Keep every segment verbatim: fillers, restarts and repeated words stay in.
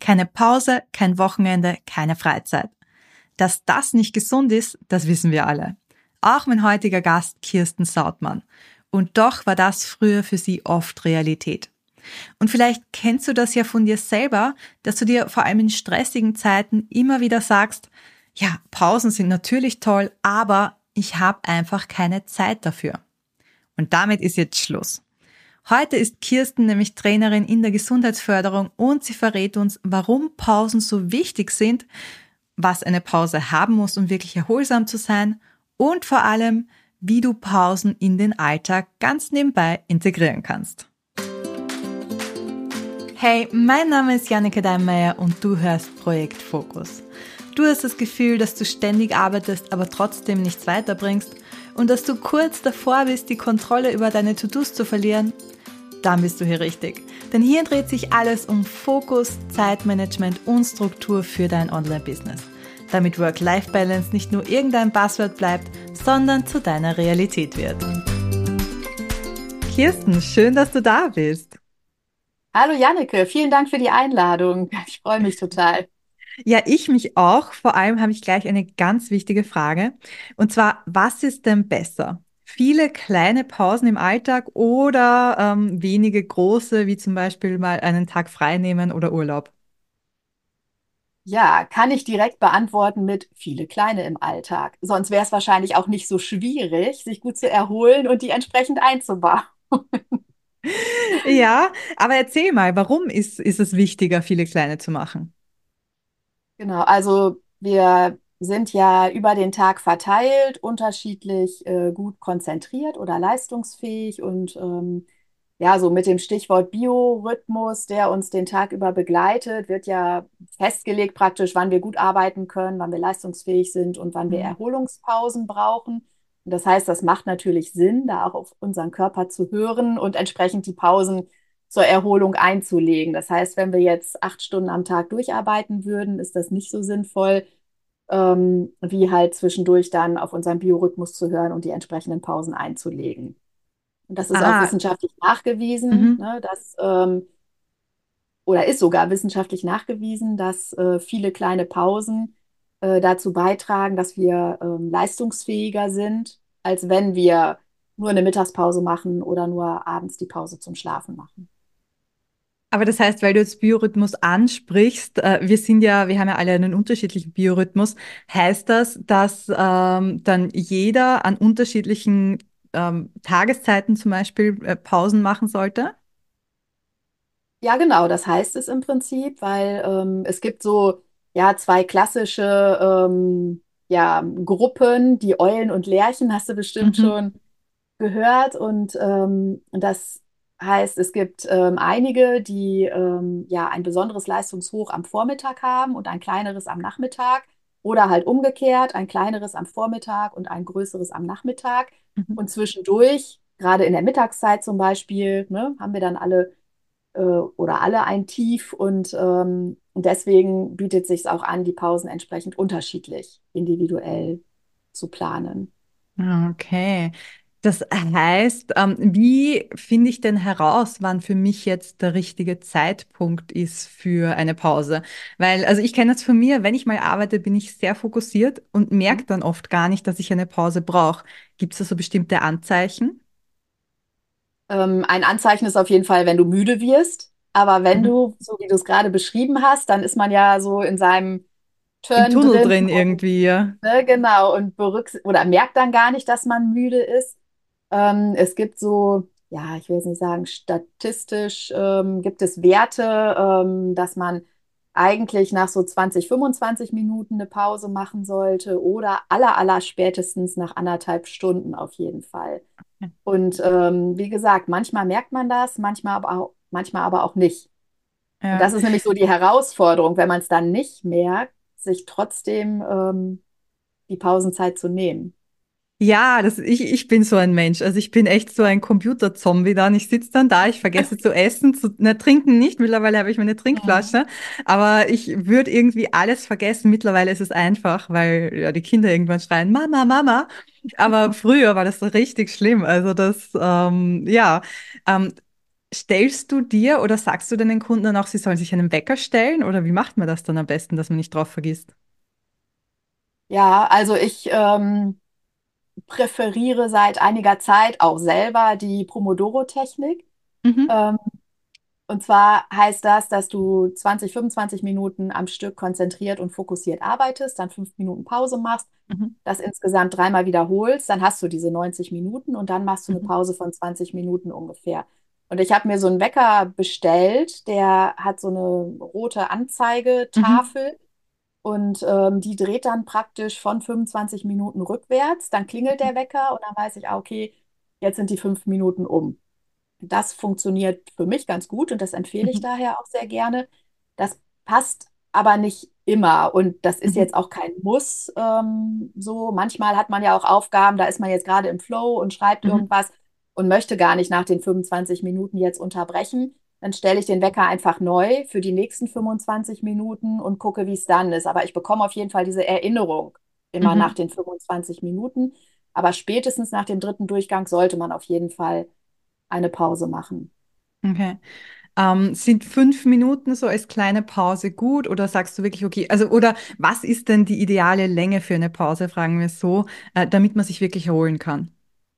Keine Pause, kein Wochenende, keine Freizeit. Dass das nicht gesund ist, das wissen wir alle. Auch mein heutiger Gast Kirsten Sautmann. Und doch war das früher für sie oft Realität. Und vielleicht kennst du das ja von dir selber, dass du dir vor allem in stressigen Zeiten immer wieder sagst, ja, Pausen sind natürlich toll, aber ich habe einfach keine Zeit dafür. Und damit ist jetzt Schluss. Heute ist Kirsten nämlich Trainerin in der Gesundheitsförderung und sie verrät uns, warum Pausen so wichtig sind, was eine Pause haben muss, um wirklich erholsam zu sein und vor allem, wie du Pausen in den Alltag ganz nebenbei integrieren kannst. Hey, mein Name ist Janneke Deinmeier und du hörst Projekt Fokus. Du hast das Gefühl, dass du ständig arbeitest, aber trotzdem nichts weiterbringst und dass du kurz davor bist, die Kontrolle über deine To-Dos zu verlieren? Dann bist du hier richtig. Denn hier dreht sich alles um Fokus, Zeitmanagement und Struktur für dein Online-Business. Damit Work-Life-Balance nicht nur irgendein Buzzword bleibt, sondern zu deiner Realität wird. Kirsten, schön, dass du da bist. Hallo Janneke, vielen Dank für die Einladung. Ich freue mich total. Ja, ich mich auch. Vor allem habe ich gleich eine ganz wichtige Frage. Und zwar, was ist denn besser? Viele kleine Pausen im Alltag oder ähm, wenige große, wie zum Beispiel mal einen Tag frei nehmen oder Urlaub? Ja, kann ich direkt beantworten mit viele kleine im Alltag. Sonst wäre es wahrscheinlich auch nicht so schwierig, sich gut zu erholen und die entsprechend einzubauen. Ja, aber erzähl mal, warum ist, ist es wichtiger, viele kleine zu machen? Genau, also wir sind ja über den Tag verteilt, unterschiedlich äh, gut konzentriert oder leistungsfähig und ähm, ja, so mit dem Stichwort Biorhythmus, der uns den Tag über begleitet, wird ja festgelegt praktisch, wann wir gut arbeiten können, wann wir leistungsfähig sind und wann wir Mhm. Erholungspausen brauchen. Und das heißt, das macht natürlich Sinn, da auch auf unseren Körper zu hören und entsprechend die Pausen zur Erholung einzulegen. Das heißt, wenn wir jetzt acht Stunden am Tag durcharbeiten würden, ist das nicht so sinnvoll, ähm, wie halt zwischendurch dann auf unseren Biorhythmus zu hören und die entsprechenden Pausen einzulegen. Und das ist auch Ah, wissenschaftlich nachgewiesen, mhm. ne, dass, ähm, oder ist sogar wissenschaftlich nachgewiesen, dass äh, viele kleine Pausen äh, dazu beitragen, dass wir ähm, leistungsfähiger sind, als wenn wir nur eine Mittagspause machen oder nur abends die Pause zum Schlafen machen. Aber das heißt, weil du jetzt Biorhythmus ansprichst, äh, wir sind ja, wir haben ja alle einen unterschiedlichen Biorhythmus. Heißt das, dass ähm, dann jeder an unterschiedlichen ähm, Tageszeiten zum Beispiel äh, Pausen machen sollte? Ja, genau, das heißt es im Prinzip, weil ähm, es gibt so ja zwei klassische ähm, ja, Gruppen, die Eulen und Lerchen, hast du bestimmt Mhm. schon gehört. Und ähm, das heißt, es gibt ähm, einige, die ähm, ja ein besonderes Leistungshoch am Vormittag haben und ein kleineres am Nachmittag. Oder halt umgekehrt, ein kleineres am Vormittag und ein größeres am Nachmittag. Mhm. Und zwischendurch, gerade in der Mittagszeit zum Beispiel, ne, haben wir dann alle äh, oder alle ein Tief und ähm, deswegen bietet es sich auch an, die Pausen entsprechend unterschiedlich, individuell zu planen. Ah, okay. Das heißt, ähm, wie finde ich denn heraus, wann für mich jetzt der richtige Zeitpunkt ist für eine Pause? Weil, also ich kenne das von mir, wenn ich mal arbeite, bin ich sehr fokussiert und merke dann oft gar nicht, dass ich eine Pause brauche. Gibt es da so bestimmte Anzeichen? Ähm, ein Anzeichen ist auf jeden Fall, wenn du müde wirst. Aber wenn Mhm. du, so wie du es gerade beschrieben hast, dann ist man ja so in seinem Im Turn Tunnel drin drin und irgendwie, ja. ne, genau und berücks oder merkt dann gar nicht, dass man müde ist. Ähm, es gibt so, ja, ich will jetzt nicht sagen, statistisch ähm, gibt es Werte, ähm, dass man eigentlich nach so zwanzig, fünfundzwanzig Minuten eine Pause machen sollte oder aller, aller spätestens nach anderthalb Stunden auf jeden Fall. Und ähm, wie gesagt, manchmal merkt man das, manchmal aber auch, manchmal aber auch nicht. Und Ja. das ist nämlich so die Herausforderung, wenn man es dann nicht merkt, sich trotzdem ähm, die Pausenzeit zu nehmen. Ja, das, ich, ich bin so ein Mensch. Also ich bin echt so Ja. ein Computerzombie dann. Ich sitze dann da, ich vergesse zu essen, zu na, trinken nicht. Mittlerweile habe ich meine Mhm. Trinkflasche. Aber ich würde irgendwie alles vergessen. Mittlerweile ist es einfach, weil ja die Kinder irgendwann schreien, Mama, Mama. Aber früher war das so richtig schlimm. Also das, ähm, ja. Ähm, stellst du dir oder sagst du deinen Kunden dann auch, sie sollen sich einen Wecker stellen oder wie macht man das dann am besten, dass man nicht drauf vergisst? Ja, also ich ähm, präferiere seit einiger Zeit auch selber die Pomodoro-Technik. Mhm, Ähm, und zwar heißt das, dass du zwanzig, fünfundzwanzig Minuten am Stück konzentriert und fokussiert arbeitest, dann fünf Minuten Pause machst, mhm, das insgesamt dreimal wiederholst, dann hast du diese neunzig Minuten und dann machst du eine mhm, Pause von zwanzig Minuten ungefähr. Und ich habe mir so einen Wecker bestellt, der hat so eine rote mhm, Anzeigetafel und ähm, die dreht dann praktisch von fünfundzwanzig Minuten rückwärts. Dann klingelt der Wecker und dann weiß ich, ah, okay, jetzt sind die fünf Minuten um. Das funktioniert für mich ganz gut und das empfehle ich mhm, daher auch sehr gerne. Das passt aber nicht immer und das ist mhm, jetzt auch kein Muss. Ähm, so, manchmal hat man ja auch Aufgaben, da ist man jetzt gerade im Flow und schreibt mhm, irgendwas und möchte gar nicht nach den fünfundzwanzig Minuten jetzt unterbrechen. Dann stelle ich den Wecker einfach neu für die nächsten fünfundzwanzig Minuten und gucke, wie es dann ist. Aber ich bekomme auf jeden Fall diese Erinnerung immer nach mhm. den fünfundzwanzig Minuten. Aber spätestens nach dem dritten Durchgang sollte man auf jeden Fall eine Pause machen. Okay. Ähm, sind fünf Minuten so als kleine Pause gut oder sagst du wirklich, okay, also oder was ist denn die ideale Länge für eine Pause, fragen wir es so, äh, damit man sich wirklich erholen kann?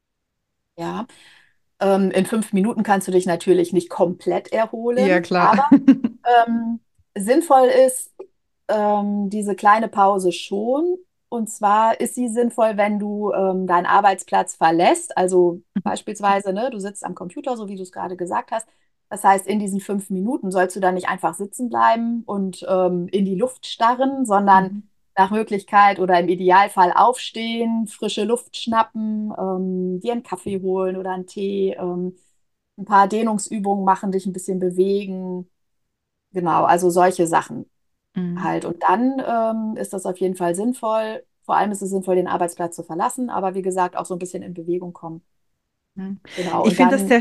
Ja, ähm, in fünf Minuten kannst du dich natürlich nicht komplett Ja, erholen, klar. aber ähm, sinnvoll ist ähm, diese kleine Pause schon. Und zwar ist sie sinnvoll, wenn du ähm, deinen Arbeitsplatz verlässt. Also beispielsweise, ne, du sitzt am Computer, so wie du es gerade gesagt hast. Das heißt, in diesen fünf Minuten sollst du dann nicht einfach sitzen bleiben und ähm, in die Luft starren, sondern Mhm. nach Möglichkeit oder im Idealfall aufstehen, frische Luft schnappen, ähm, dir einen Kaffee holen oder einen Tee, ähm, ein paar Dehnungsübungen machen, dich ein bisschen bewegen. Genau, also solche Sachen Mhm. halt. Und dann ähm, ist das auf jeden Fall sinnvoll. Vor allem ist es sinnvoll, den Arbeitsplatz zu verlassen, aber wie gesagt, auch so ein bisschen in Bewegung kommen. Mhm. Genau. Ich Und finde das dann, sehr,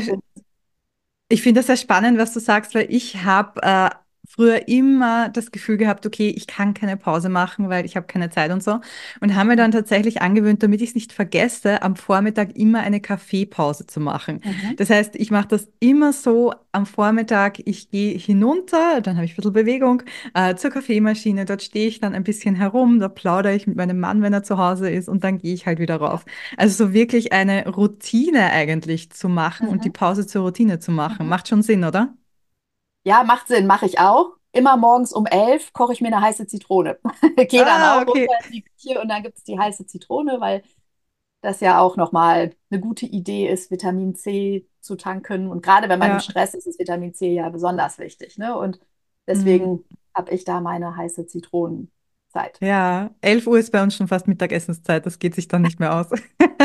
Ich finde das sehr spannend, was du sagst, weil ich habe äh, früher immer das Gefühl gehabt, okay, ich kann keine Pause machen, weil ich habe keine Zeit und so. Und habe mir dann tatsächlich angewöhnt, damit ich es nicht vergesse, am Vormittag immer eine Kaffeepause zu machen. mhm, Das heißt, ich mache das immer so am Vormittag, ich gehe hinunter, dann habe ich ein bisschen Bewegung äh, zur Kaffeemaschine, dort stehe ich dann ein bisschen herum, da plaudere ich mit meinem Mann, wenn er zu Hause ist und dann gehe ich halt wieder ja, rauf. Also so wirklich eine Routine eigentlich zu machen und die mhm, Pause zur Routine zu machen. mhm. Macht schon Sinn, oder? Ja, macht Sinn, mache ich auch. Immer morgens um elf koche ich mir eine heiße Zitrone. Gehe dann Ah, auch runter okay. in die Küche und dann gibt es die heiße Zitrone, weil das ja auch nochmal eine gute Idee ist, Vitamin C zu tanken. Und gerade wenn man im Ja. Stress ist, ist Vitamin C ja besonders wichtig. Ne? Und Mm. deswegen habe ich da meine heiße Zitronenzeit. Ja, elf Uhr ist bei uns schon fast Mittagessenszeit, das geht sich dann nicht mehr aus.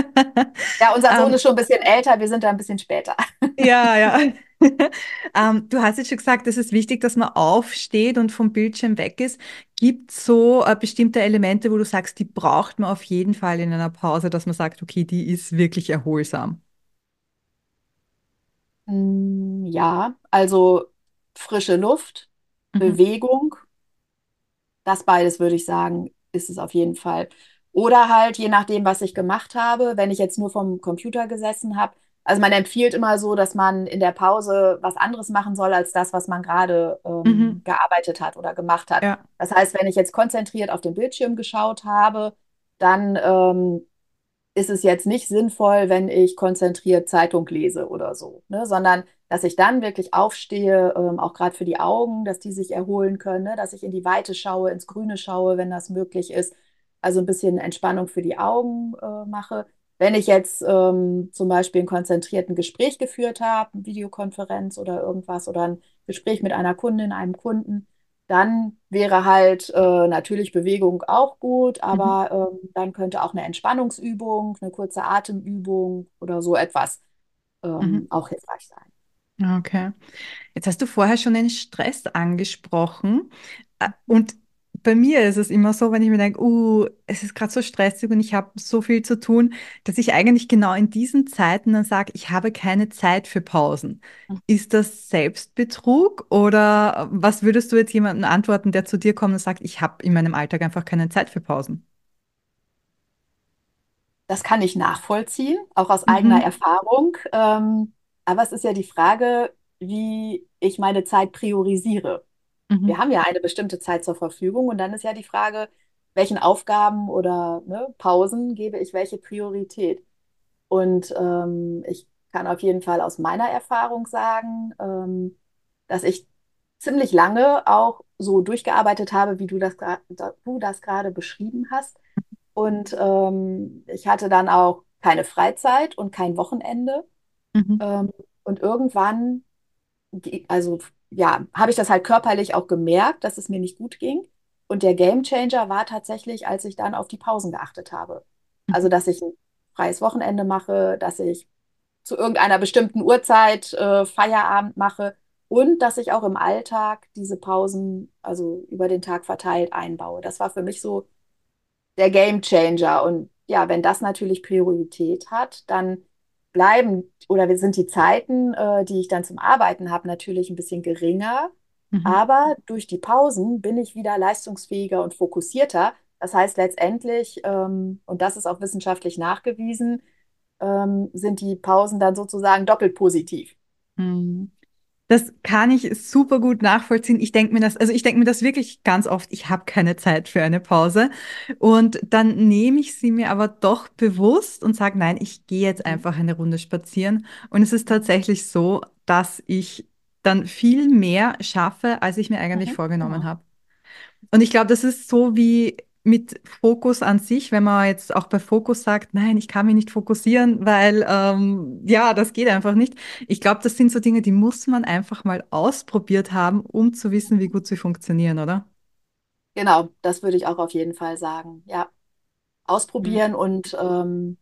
Ja, unser Sohn Ähm, ist schon ein bisschen älter, wir sind da ein bisschen später. ja, ja. Ähm, du hast jetzt schon gesagt, es ist wichtig, dass man aufsteht und vom Bildschirm weg ist. Gibt es so äh, bestimmte Elemente, wo du sagst, die braucht man auf jeden Fall in einer Pause, dass man sagt, okay, die ist wirklich erholsam? Mm, ja, also frische Luft, Mhm. Bewegung, das beides würde ich sagen, ist es auf jeden Fall. Oder halt, je nachdem, was ich gemacht habe, wenn ich jetzt nur vom Computer gesessen habe. Also man empfiehlt immer so, dass man in der Pause was anderes machen soll, als das, was man gerade ähm, Mhm. gearbeitet hat oder gemacht hat. Ja. Das heißt, wenn ich jetzt konzentriert auf den Bildschirm geschaut habe, dann ähm, ist es jetzt nicht sinnvoll, wenn ich konzentriert Zeitung lese oder so, ne? Sondern dass ich dann wirklich aufstehe, ähm, auch gerade für die Augen, dass die sich erholen können, ne? Dass ich in die Weite schaue, ins Grüne schaue, wenn das möglich ist. Also ein bisschen Entspannung für die Augen äh, mache. Wenn ich jetzt ähm, zum Beispiel ein konzentrierten Gespräch geführt habe, eine Videokonferenz oder irgendwas oder ein Gespräch mit einer Kundin, einem Kunden, dann wäre halt äh, natürlich Bewegung auch gut, Mhm. aber ähm, dann könnte auch eine Entspannungsübung, eine kurze Atemübung oder so etwas ähm, Mhm. auch hilfreich sein. Okay. Jetzt hast du vorher schon den Stress angesprochen. Ä- Und bei mir ist es immer so, wenn ich mir denke, uh, es ist gerade so stressig und ich habe so viel zu tun, dass ich eigentlich genau in diesen Zeiten dann sage, ich habe keine Zeit für Pausen. Ist das Selbstbetrug oder was würdest du jetzt jemandem antworten, der zu dir kommt und sagt, ich habe in meinem Alltag einfach keine Zeit für Pausen? Das kann ich nachvollziehen, auch aus eigener Mhm. Erfahrung. Ähm, aber es ist ja die Frage, wie ich meine Zeit priorisiere. Wir Mhm. haben ja eine bestimmte Zeit zur Verfügung und dann ist ja die Frage, welchen Aufgaben oder ne, Pausen gebe ich welche Priorität? Und ähm, ich kann auf jeden Fall aus meiner Erfahrung sagen, ähm, dass ich ziemlich lange auch so durchgearbeitet habe, wie du das, gra- da- du das gerade beschrieben hast. Und ähm, ich hatte dann auch keine Freizeit und kein Wochenende. Mhm. Ähm, und irgendwann, ge- also ja, habe ich das halt körperlich auch gemerkt, dass es mir nicht gut ging. Und der Gamechanger war tatsächlich, als ich dann auf die Pausen geachtet habe. Also, Mhm. dass ich ein freies Wochenende mache, dass ich zu irgendeiner bestimmten Uhrzeit äh, Feierabend mache und dass ich auch im Alltag diese Pausen, also über den Tag verteilt, einbaue. Das war für mich so der Gamechanger. Und ja, wenn das natürlich Priorität hat, dann bleiben oder sind die Zeiten, äh, die ich dann zum Arbeiten habe, natürlich ein bisschen geringer. Mhm. Aber durch die Pausen bin ich wieder leistungsfähiger und fokussierter. Das heißt letztendlich, ähm, und das ist auch wissenschaftlich nachgewiesen, ähm, sind die Pausen dann sozusagen doppelt positiv. Mhm. Das kann ich super gut nachvollziehen. Ich denke mir das, also ich denke mir das wirklich ganz oft, ich habe keine Zeit für eine Pause. Und dann nehme ich sie mir aber doch bewusst und sage, nein, ich gehe jetzt Mhm. einfach eine Runde spazieren. Und es ist tatsächlich so, dass ich dann viel mehr schaffe, als ich mir eigentlich Mhm. vorgenommen Genau. habe. Und ich glaube, das ist so wie mit Fokus an sich, wenn man jetzt auch bei Fokus sagt, nein, ich kann mich nicht fokussieren, weil ähm, ja, das geht einfach nicht. Ich glaube, das sind so Dinge, die muss man einfach mal ausprobiert haben, um zu wissen, wie gut sie funktionieren, oder? Genau, das würde ich auch auf jeden Fall sagen. Ja, Mhm. ausprobieren und ähm,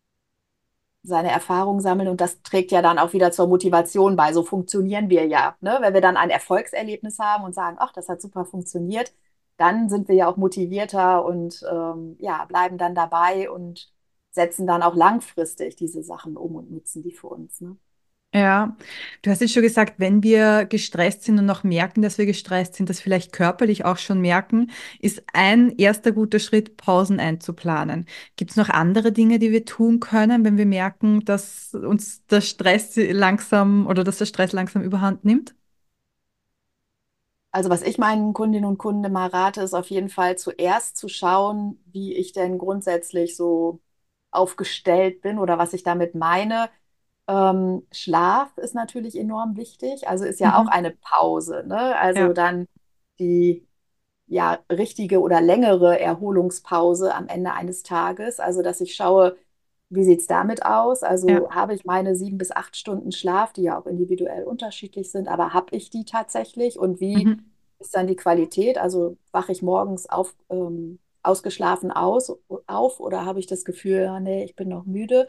seine Erfahrungen sammeln und das trägt ja dann auch wieder zur Motivation bei. So funktionieren wir ja. Ne? Wenn wir dann ein Erfolgserlebnis haben und sagen, ach, das hat super funktioniert, dann sind wir ja auch motivierter und ähm, ja, bleiben dann dabei und setzen dann auch langfristig diese Sachen um und nutzen die für uns. Ne? Ja, du hast jetzt schon gesagt, wenn wir gestresst sind und noch merken, dass wir gestresst sind, das vielleicht körperlich auch schon merken, ist ein erster guter Schritt, Pausen einzuplanen. Gibt es noch andere Dinge, die wir tun können, wenn wir merken, dass uns der Stress langsam oder dass der Stress langsam überhand nimmt? Also was ich meinen Kundinnen und Kunden mal rate, ist auf jeden Fall zuerst zu schauen, wie ich denn grundsätzlich so aufgestellt bin oder was ich damit meine. Ähm, Schlaf ist natürlich enorm wichtig, also ist ja auch Mhm. eine Pause, ne? Also Ja, dann die ja richtige oder längere Erholungspause am Ende eines Tages. Also dass ich schaue, wie sieht es damit aus? ja. Also habe ich meine sieben bis acht Stunden Schlaf, die ja auch individuell unterschiedlich sind, aber habe ich die tatsächlich und wie Mhm. ist dann die Qualität? Also wache ich morgens auf, ähm, ausgeschlafen aus, auf oder habe ich das Gefühl, ja, nee, ich bin noch müde?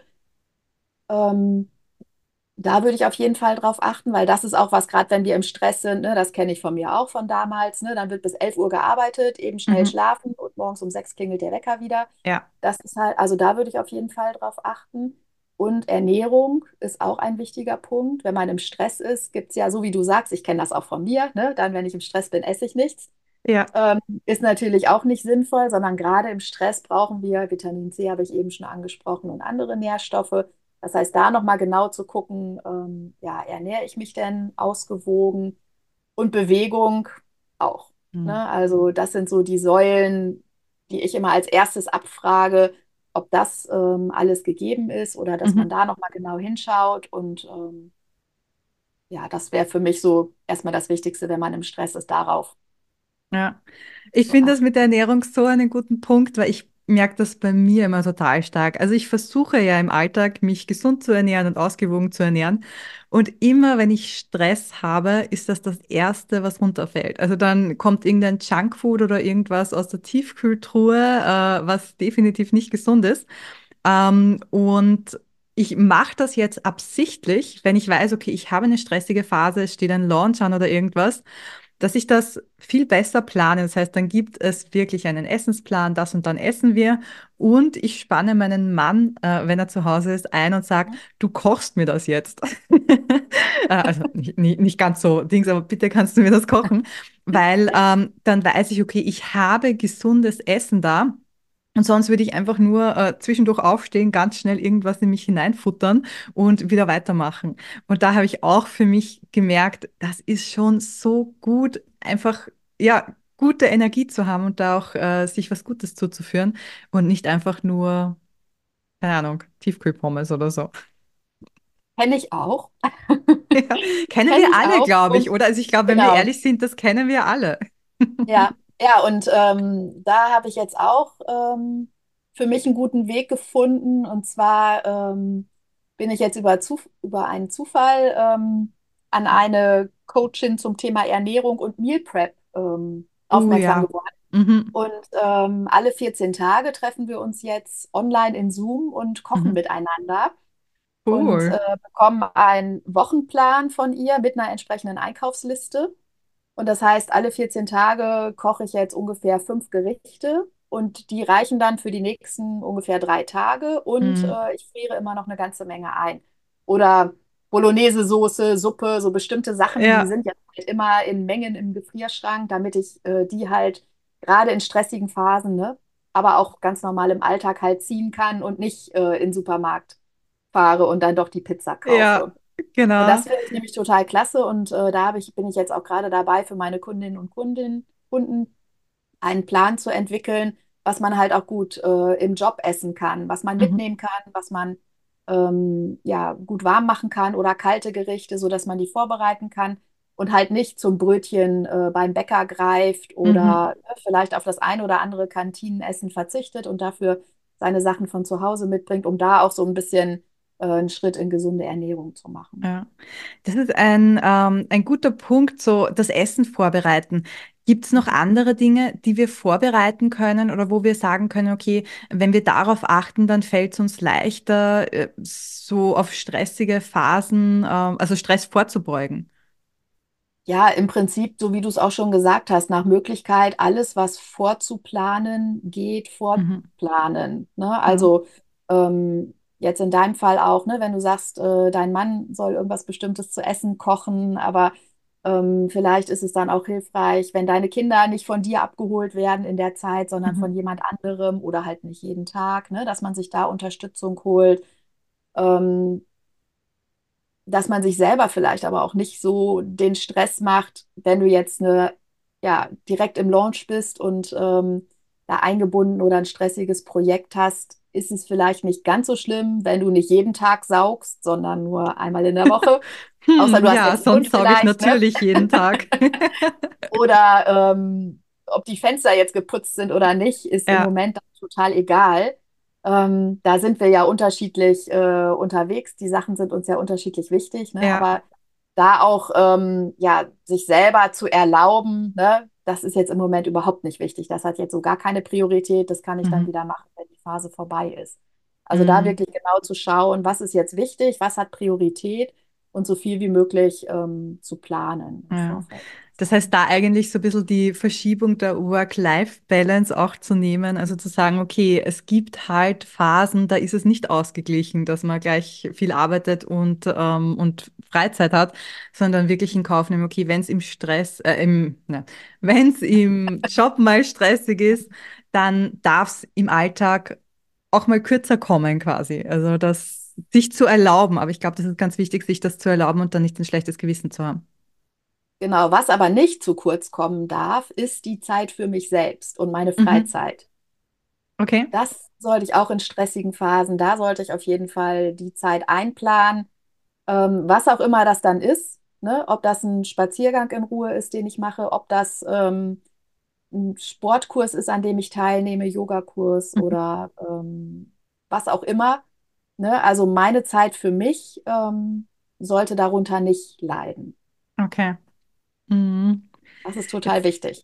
Ähm, Da würde ich auf jeden Fall drauf achten, weil das ist auch was, gerade wenn wir im Stress sind, ne, das kenne ich von mir auch von damals, ne, dann wird bis elf Uhr gearbeitet, eben schnell Mhm. schlafen und morgens um sechs klingelt der Wecker wieder. Ja, Das ist halt, also da würde ich auf jeden Fall drauf achten. Und Ernährung ist auch ein wichtiger Punkt. Wenn man im Stress ist, gibt es ja, so wie du sagst, ich kenne das auch von mir, ne, dann, wenn ich im Stress bin, esse ich nichts. ja. Ähm, ist natürlich auch nicht sinnvoll, sondern gerade im Stress brauchen wir Vitamin C, habe ich eben schon angesprochen, und andere Nährstoffe. Das heißt, da nochmal genau zu gucken, ähm, ja, ernähre ich mich denn ausgewogen und Bewegung auch. Mhm. Ne? Also das sind so die Säulen, die ich immer als erstes abfrage, ob das ähm, alles gegeben ist oder dass man Mhm. da nochmal genau hinschaut. Und ähm, ja, das wäre für mich so erstmal das Wichtigste, wenn man im Stress ist, darauf Ja, ich zu finde das achten. mit der Ernährung so einen guten Punkt, weil ich merke das bei mir immer total stark. Also ich versuche ja im Alltag, mich gesund zu ernähren und ausgewogen zu ernähren. Und immer, wenn ich Stress habe, ist das das Erste, was runterfällt. Also dann kommt irgendein Junkfood oder irgendwas aus der Tiefkühltruhe, äh, was definitiv nicht gesund ist. Ähm, und ich mache das jetzt absichtlich, wenn ich weiß, okay, ich habe eine stressige Phase, es steht ein Launch an oder irgendwas, dass ich das viel besser plane. Das heißt, dann gibt es wirklich einen Essensplan, das und dann essen wir. Und ich spanne meinen Mann, äh, wenn er zu Hause ist, ein und sage, du kochst mir das jetzt. Äh, also nicht, nicht, nicht ganz so Dings, aber bitte kannst du mir das kochen, weil ähm, dann weiß ich, okay, ich habe gesundes Essen da. Und sonst würde ich einfach nur äh, zwischendurch aufstehen, ganz schnell irgendwas in mich hineinfuttern und wieder weitermachen. Und da habe ich auch für mich gemerkt, das ist schon so gut, einfach, ja, gute Energie zu haben und da auch äh, sich was Gutes zuzuführen und nicht einfach nur, keine Ahnung, Tiefkühlpommes oder so. Kenne ich auch. Ja, kennen Kenne wir ich alle, auch. glaube ich, Und oder? Also ich glaube, wenn wir genau. ehrlich sind, das kennen wir alle. Ja, ja, und ähm, da habe ich jetzt auch ähm, für mich einen guten Weg gefunden. Und zwar ähm, bin ich jetzt über, Zuf über einen Zufall ähm, an eine Coachin zum Thema Ernährung und Meal Prep ähm, Oh aufmerksam ja. geworden. Mhm. Und ähm, alle vierzehn Tage treffen wir uns jetzt online in Zoom und kochen Mhm. miteinander und Cool. äh, bekommen einen Wochenplan von ihr mit einer entsprechenden Einkaufsliste. Und das heißt, alle vierzehn Tage koche ich jetzt ungefähr fünf Gerichte und die reichen dann für die nächsten ungefähr drei Tage und Mhm. äh, ich friere immer noch eine ganze Menge ein. Oder Bolognese-Soße, Suppe, so bestimmte Sachen, die Ja, sind jetzt halt immer in Mengen im Gefrierschrank, damit ich äh, die halt gerade in stressigen Phasen, ne, aber auch ganz normal im Alltag halt ziehen kann und nicht äh, in den Supermarkt fahre und dann doch die Pizza ja, kaufe. Und genau. das finde ich nämlich total klasse. Und äh, da habe ich, bin ich jetzt auch gerade dabei, für meine Kundinnen und Kunden, Kunden einen Plan zu entwickeln, was man halt auch gut äh, im Job essen kann, was man Mhm. mitnehmen kann, was man ähm, ja, gut warm machen kann oder kalte Gerichte, sodass man die vorbereiten kann und halt nicht zum Brötchen äh, beim Bäcker greift Mhm. oder äh, vielleicht auf das ein oder andere Kantinenessen verzichtet und dafür seine Sachen von zu Hause mitbringt, um da auch so ein bisschen äh, einen Schritt in gesunde Ernährung zu machen. Ja. Das ist ein, ähm, ein guter Punkt, so das Essen vorbereiten. Gibt es noch andere Dinge, die wir vorbereiten können oder wo wir sagen können, okay, wenn wir darauf achten, dann fällt es uns leichter, äh, so auf stressige Phasen, ähm, also Stress vorzubeugen? Ja, im Prinzip, so wie du es auch schon gesagt hast, nach Möglichkeit alles, was vorzuplanen geht, Mhm. vorplanen. Ne? Ja. Also ähm, jetzt in deinem Fall auch, ne, wenn du sagst, äh, dein Mann soll irgendwas Bestimmtes zu essen kochen, aber ähm, vielleicht ist es dann auch hilfreich, wenn deine Kinder nicht von dir abgeholt werden in der Zeit, sondern Mhm. von jemand anderem oder halt nicht jeden Tag, ne, dass man sich da Unterstützung holt. Ähm, dass man sich selber vielleicht aber auch nicht so den Stress macht, wenn du jetzt eine, ja, direkt im Launch bist und ähm, da eingebunden oder ein stressiges Projekt hast, ist es vielleicht nicht ganz so schlimm, wenn du nicht jeden Tag saugst, sondern nur einmal in der Woche. Außer Hm, du hast ja, jetzt einen Hund sonst sauge ich vielleicht, ne? natürlich jeden Tag. Oder ähm, ob die Fenster jetzt geputzt sind oder nicht, ist im Ja, Moment total egal. Ähm, da sind wir ja unterschiedlich äh, unterwegs. Die Sachen sind uns ja unterschiedlich wichtig, ne? ja. Aber da auch ähm, ja, sich selber zu erlauben, ne? Das ist jetzt im Moment überhaupt nicht wichtig. Das hat jetzt so gar keine Priorität. Das kann ich dann Mhm. wieder machen, wenn die Phase vorbei ist. Also da Mhm. wirklich genau zu schauen, was ist jetzt wichtig, was hat Priorität und so viel wie möglich ähm, zu planen im Ja. Vorfeld. Das heißt, da eigentlich so ein bisschen die Verschiebung der Work-Life-Balance auch zu nehmen, also zu sagen, okay, es gibt halt Phasen, da ist es nicht ausgeglichen, dass man gleich viel arbeitet und, ähm, und Freizeit hat, sondern wirklich in Kauf nehmen, okay, wenn es im Stress, äh, im, ne, wenn es im Job mal stressig ist, dann darf es im Alltag auch mal kürzer kommen quasi. Also das sich zu erlauben, aber ich glaube, das ist ganz wichtig, sich das zu erlauben und dann nicht ein schlechtes Gewissen zu haben. Genau, was aber nicht zu kurz kommen darf, ist die Zeit für mich selbst und meine Mhm. Freizeit. Okay. Das sollte ich auch in stressigen Phasen, da sollte ich auf jeden Fall die Zeit einplanen, ähm, was auch immer das dann ist, ne? Ob das ein Spaziergang in Ruhe ist, den ich mache, ob das ähm, ein Sportkurs ist, an dem ich teilnehme, Yogakurs Mhm. oder ähm, was auch immer. Ne? Also meine Zeit für mich ähm, sollte darunter nicht leiden. Okay. Mhm. Das ist total Jetzt, wichtig.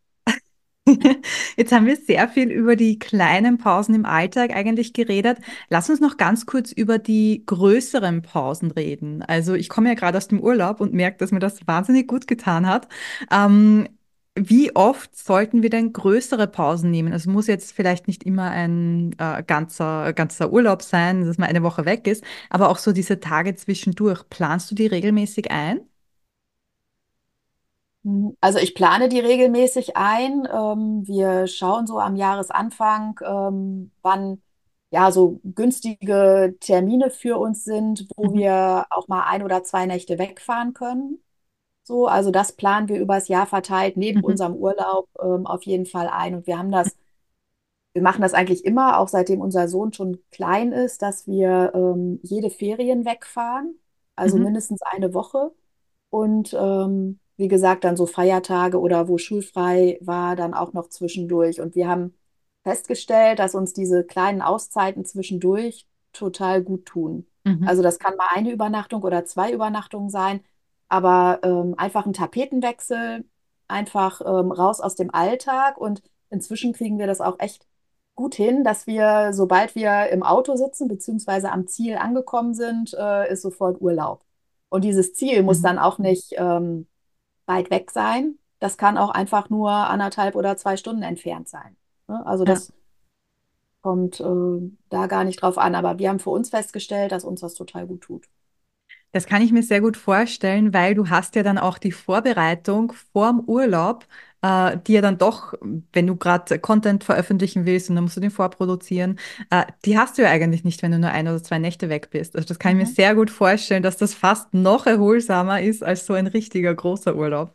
jetzt haben wir sehr viel über die kleinen Pausen im Alltag eigentlich geredet. Lass uns noch ganz kurz über die größeren Pausen reden. Also ich komme ja gerade aus dem Urlaub und merke, dass mir das wahnsinnig gut getan hat. Ähm, wie oft sollten wir denn größere Pausen nehmen? Also muss jetzt vielleicht nicht immer ein äh, ganzer, ganzer Urlaub sein, dass man eine Woche weg ist, aber auch so diese Tage zwischendurch. Planst du die regelmäßig ein? Mhm. Also ich plane die regelmäßig ein. Ähm, wir schauen so am Jahresanfang, ähm, wann ja so günstige Termine für uns sind, wo Mhm. wir auch mal ein oder zwei Nächte wegfahren können. So, also das planen wir übers Jahr verteilt neben Mhm. unserem Urlaub ähm, auf jeden Fall ein. Und wir haben das, wir machen das eigentlich immer, auch seitdem unser Sohn schon klein ist, dass wir ähm, jede Ferien wegfahren, also Mhm. mindestens eine Woche. Und ähm, wie gesagt, dann so Feiertage oder wo schulfrei war, dann auch noch zwischendurch. Und wir haben festgestellt, dass uns diese kleinen Auszeiten zwischendurch total gut tun. Mhm. Also das kann mal eine Übernachtung oder zwei Übernachtungen sein, aber ähm, einfach ein Tapetenwechsel, einfach ähm, raus aus dem Alltag. Und inzwischen kriegen wir das auch echt gut hin, dass wir, sobald wir im Auto sitzen, beziehungsweise am Ziel angekommen sind, äh, ist sofort Urlaub. Und dieses Ziel muss Mhm. dann auch nicht ähm, weit weg sein. Das kann auch einfach nur anderthalb oder zwei Stunden entfernt sein. Ne? Also Ja. das kommt äh, da gar nicht drauf an. Aber wir haben für uns festgestellt, dass uns das total gut tut. Das kann ich mir sehr gut vorstellen, weil du hast ja dann auch die Vorbereitung vorm Urlaub, äh, die ja dann doch, wenn du gerade Content veröffentlichen willst und dann musst du den vorproduzieren, äh, die hast du ja eigentlich nicht, wenn du nur ein oder zwei Nächte weg bist. Also das kann ich mir Mhm. sehr gut vorstellen, dass das fast noch erholsamer ist als so ein richtiger großer Urlaub.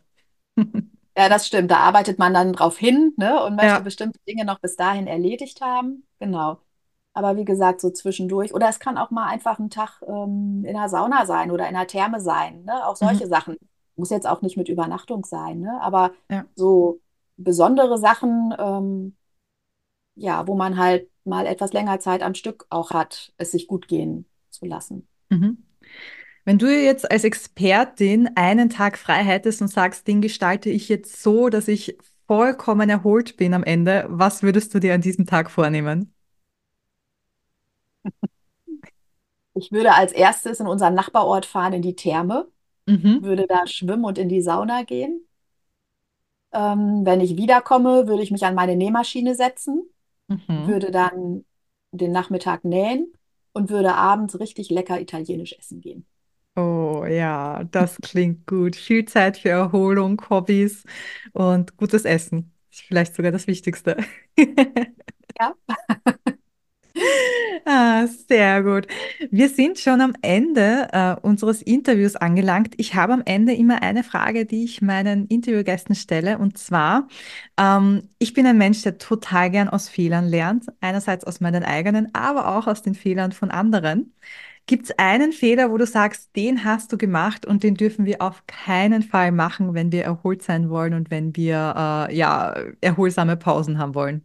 Ja, das stimmt. Da arbeitet man dann drauf hin, ne, und möchte Ja. bestimmte Dinge noch bis dahin erledigt haben. Genau. Aber wie gesagt, so zwischendurch. Oder es kann auch mal einfach ein Tag ähm, in der Sauna sein oder in der Therme sein. Ne? Auch solche Mhm. Sachen. Muss jetzt auch nicht mit Übernachtung sein, ne? Aber Ja. so besondere Sachen, ähm, ja, wo man halt mal etwas länger Zeit am Stück auch hat, es sich gut gehen zu lassen. Mhm. Wenn du jetzt als Expertin einen Tag frei hättest und sagst, den gestalte ich jetzt so, dass ich vollkommen erholt bin am Ende, was würdest du dir an diesem Tag vornehmen? Ich würde als erstes in unseren Nachbarort fahren, in die Therme, Mhm. würde da schwimmen und in die Sauna gehen. Ähm, wenn ich wiederkomme, würde ich mich an meine Nähmaschine setzen, Mhm. würde dann den Nachmittag nähen und würde abends richtig lecker italienisch essen gehen. Oh ja, das klingt gut. Viel Zeit für Erholung, Hobbys und gutes Essen. Ist vielleicht sogar das Wichtigste. Ja. Ah, sehr gut. Wir sind schon am Ende äh, unseres Interviews angelangt. Ich habe am Ende immer eine Frage, die ich meinen Interviewgästen stelle. Und zwar, ähm, ich bin ein Mensch, der total gern aus Fehlern lernt. Einerseits aus meinen eigenen, aber auch aus den Fehlern von anderen. Gibt es einen Fehler, wo du sagst, den hast du gemacht und den dürfen wir auf keinen Fall machen, wenn wir erholt sein wollen und wenn wir äh, ja erholsame Pausen haben wollen?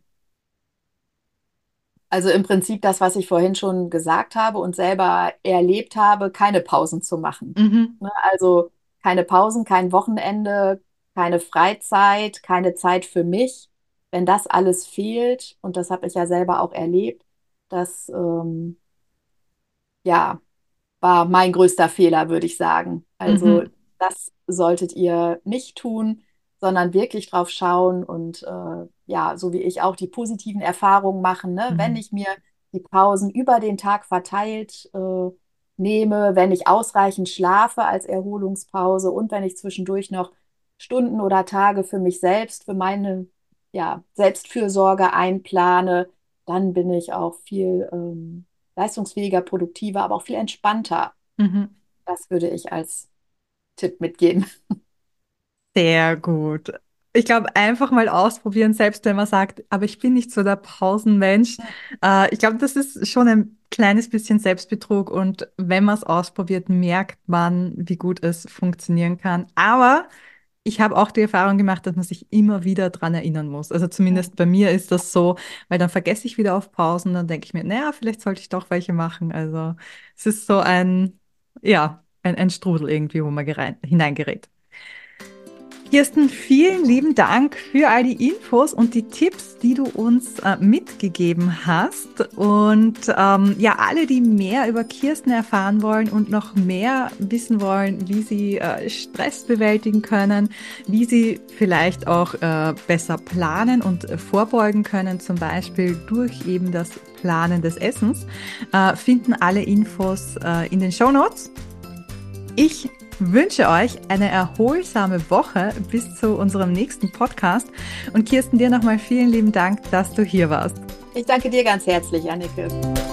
Also im Prinzip das, was ich vorhin schon gesagt habe und selber erlebt habe, keine Pausen zu machen. Mhm. Ne? Also keine Pausen, kein Wochenende, keine Freizeit, keine Zeit für mich. Wenn das alles fehlt, und das habe ich ja selber auch erlebt, das ähm, ja, war mein größter Fehler, würde ich sagen. Also Mhm. das solltet ihr nicht tun, sondern wirklich drauf schauen und äh, ja, so wie ich auch die positiven Erfahrungen machen, ne? Wenn Mhm. ich mir die Pausen über den Tag verteilt äh, nehme, wenn ich ausreichend schlafe als Erholungspause und wenn ich zwischendurch noch Stunden oder Tage für mich selbst, für meine ja, Selbstfürsorge einplane, dann bin ich auch viel ähm, leistungsfähiger, produktiver, aber auch viel entspannter. Mhm. Das würde ich als Tipp mitgeben. Sehr gut. Ich glaube, einfach mal ausprobieren, selbst wenn man sagt, aber ich bin nicht so der Pausenmensch. Äh, ich glaube, das ist schon ein kleines bisschen Selbstbetrug und wenn man es ausprobiert, merkt man, wie gut es funktionieren kann. Aber ich habe auch die Erfahrung gemacht, dass man sich immer wieder dran erinnern muss. Also zumindest bei mir ist das so, weil dann vergesse ich wieder auf Pausen, dann denke ich mir, naja, vielleicht sollte ich doch welche machen. Also es ist so ein, ja, ein, ein Strudel irgendwie, wo man gerein, hineingerät. Kirsten, vielen lieben Dank für all die Infos und die Tipps, die du uns äh, mitgegeben hast. Und ähm, ja, alle, die mehr über Kirsten erfahren wollen und noch mehr wissen wollen, wie sie äh, Stress bewältigen können, wie sie vielleicht auch äh, besser planen und äh, vorbeugen können, zum Beispiel durch eben das Planen des Essens, äh, finden alle Infos äh, in den Shownotes. Ich wünsche euch eine erholsame Woche bis zu unserem nächsten Podcast. Und Kirsten, dir nochmal vielen lieben Dank, dass du hier warst. Ich danke dir ganz herzlich, Anneke.